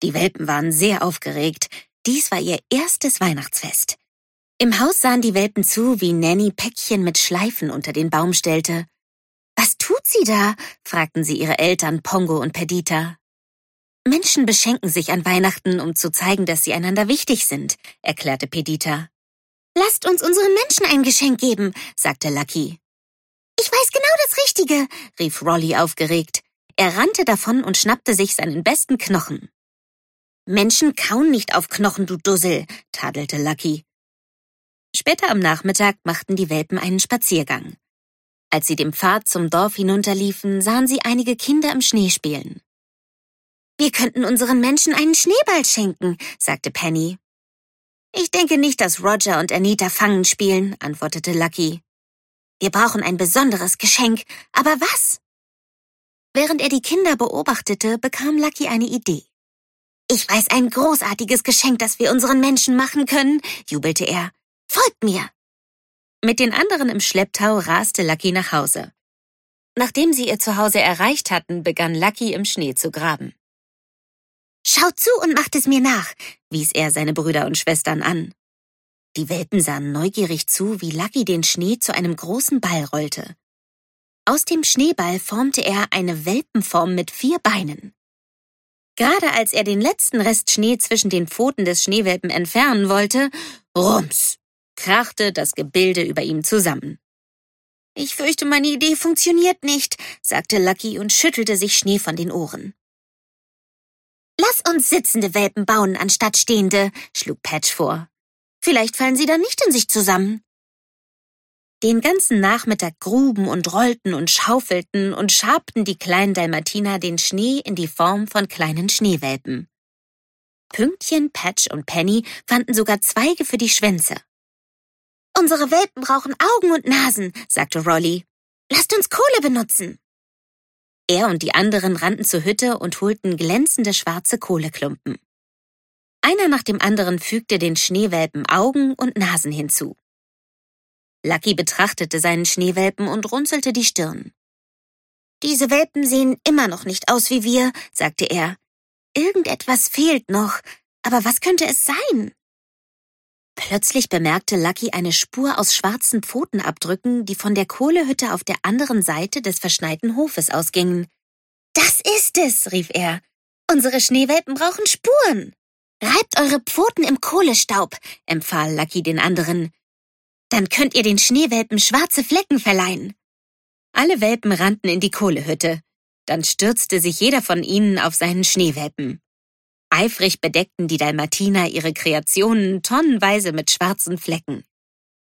Die Welpen waren sehr aufgeregt. Dies war ihr erstes Weihnachtsfest. Im Haus sahen die Welpen zu, wie Nanny Päckchen mit Schleifen unter den Baum stellte. »Was tut sie da?« fragten sie ihre Eltern Pongo und Perdita. »Menschen beschenken sich an Weihnachten, um zu zeigen, dass sie einander wichtig sind«, erklärte Perdita. »Lasst uns unseren Menschen ein Geschenk geben«, sagte Lucky. »Ich weiß genau das Richtige«, rief Rolly aufgeregt. Er rannte davon und schnappte sich seinen besten Knochen. »Menschen kauen nicht auf Knochen, du Dussel«, tadelte Lucky. Später am Nachmittag machten die Welpen einen Spaziergang. Als sie den Pfad zum Dorf hinunterliefen, sahen sie einige Kinder im Schnee spielen. »Wir könnten unseren Menschen einen Schneeball schenken«, sagte Penny. »Ich denke nicht, dass Roger und Anita Fangen spielen«, antwortete Lucky. »Wir brauchen ein besonderes Geschenk, aber was?« Während er die Kinder beobachtete, bekam Lucky eine Idee. »Ich weiß ein großartiges Geschenk, das wir unseren Menschen machen können«, jubelte er. »Folgt mir!« Mit den anderen im Schlepptau raste Lucky nach Hause. Nachdem sie ihr Zuhause erreicht hatten, begann Lucky im Schnee zu graben. »Schaut zu und macht es mir nach«, wies er seine Brüder und Schwestern an. Die Welpen sahen neugierig zu, wie Lucky den Schnee zu einem großen Ball rollte. Aus dem Schneeball formte er eine Welpenform mit 4 Beinen. Gerade als er den letzten Rest Schnee zwischen den Pfoten des Schneewelpen entfernen wollte, rums, krachte das Gebilde über ihm zusammen. »Ich fürchte, meine Idee funktioniert nicht«, sagte Lucky und schüttelte sich Schnee von den Ohren. »Lass uns sitzende Welpen bauen, anstatt stehende«, schlug Patch vor. »Vielleicht fallen sie dann nicht in sich zusammen.« Den ganzen Nachmittag gruben und rollten und schaufelten und schabten die kleinen Dalmatiner den Schnee in die Form von kleinen Schneewelpen. Pünktchen, Patch und Penny fanden sogar Zweige für die Schwänze. »Unsere Welpen brauchen Augen und Nasen«, sagte Rolly. »Lasst uns Kohle benutzen.« Er und die anderen rannten zur Hütte und holten glänzende schwarze Kohleklumpen. Einer nach dem anderen fügte den Schneewelpen Augen und Nasen hinzu. Lucky betrachtete seinen Schneewelpen und runzelte die Stirn. »Diese Welpen sehen immer noch nicht aus wie wir«, sagte er. »Irgendetwas fehlt noch, aber was könnte es sein?« Plötzlich bemerkte Lucky eine Spur aus schwarzen Pfotenabdrücken, die von der Kohlehütte auf der anderen Seite des verschneiten Hofes ausgingen. »Das ist es«, rief er. »Unsere Schneewelpen brauchen Spuren.« »Reibt eure Pfoten im Kohlestaub«, empfahl Lucky den anderen. »Dann könnt ihr den Schneewelpen schwarze Flecken verleihen.« Alle Welpen rannten in die Kohlehütte. Dann stürzte sich jeder von ihnen auf seinen Schneewelpen. Eifrig bedeckten die Dalmatiner ihre Kreationen tonnenweise mit schwarzen Flecken.